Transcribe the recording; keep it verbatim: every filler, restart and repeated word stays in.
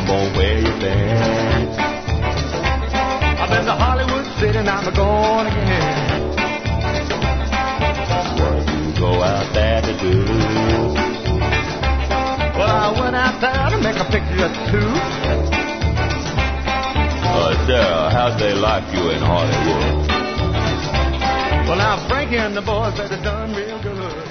I'm gonna wear your pants. I've been to Hollywood City and I'm going again. What you go out there to do? Well, I went out there to make a picture or two. Uh, Sarah, how'd they like you in Hollywood? Well, now Frankie and the boys said it done real good.